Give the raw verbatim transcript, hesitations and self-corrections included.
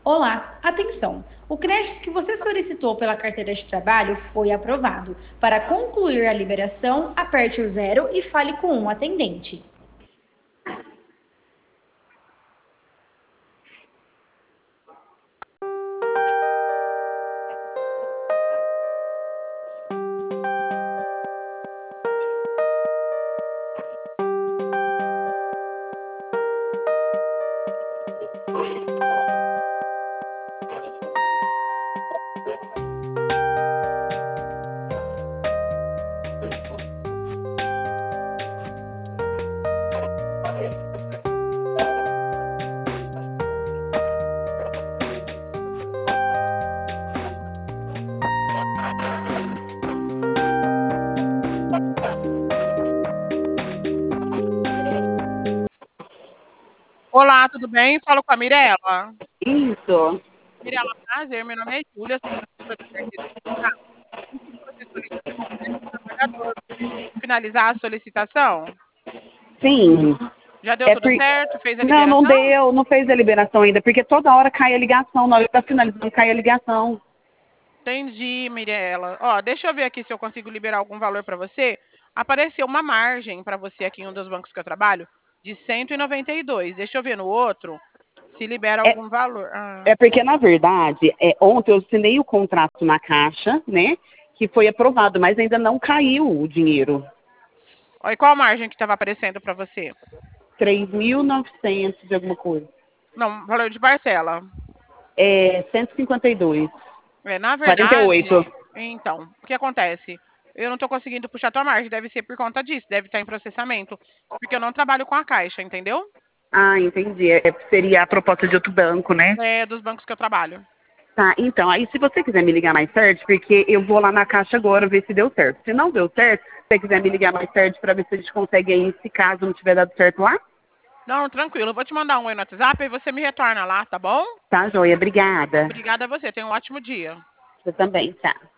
Olá, atenção! O crédito que você solicitou pela carteira de trabalho foi aprovado. Para concluir a liberação, aperte o zero e fale com um atendente. Olá, tudo bem? Falo com a Mirela. Isso. Mirela, prazer, meu nome é Júlia, sou gestora da carteira de trabalho. E que você solicitou o crédito trabalhador. Finalizar a solicitação? Sim. Já deu É tudo por... certo? Fez a Não, não liberação? deu, não fez a liberação ainda, porque toda hora cai a ligação, na hora que tá finalizando cai a ligação. Entendi, Mirela. Ó, deixa eu ver aqui se eu consigo liberar algum valor para você. Apareceu uma margem para você aqui em um dos bancos que eu trabalho de cento e noventa e dois. Deixa eu ver no outro se libera É, algum valor. Ah, é porque, na verdade, é, ontem eu assinei o contrato na Caixa, né, que foi aprovado, mas ainda não caiu o dinheiro. ó, e qual a margem que estava aparecendo para você? três mil e novecentos de alguma coisa. Não, valor de parcela. É cento e cinquenta e dois. É, na quarenta e verdade, oito. então, o que acontece? Eu não estou conseguindo puxar tua margem, deve ser por conta disso, deve estar em processamento, porque eu não trabalho com a Caixa, entendeu? Ah, entendi. É, seria a proposta de outro banco, né? É dos bancos que eu trabalho. Tá, então, aí se você quiser me ligar mais tarde, porque eu vou lá na caixa agora ver se deu certo. Se não deu certo, se você quiser me ligar mais tarde para ver se a gente consegue aí, se caso não tiver dado certo lá, Não, tranquilo, eu vou te mandar um oi no WhatsApp e você me retorna lá, tá bom? tá, joia? Obrigada. Obrigada a você, tenha um ótimo dia. Você também, tá.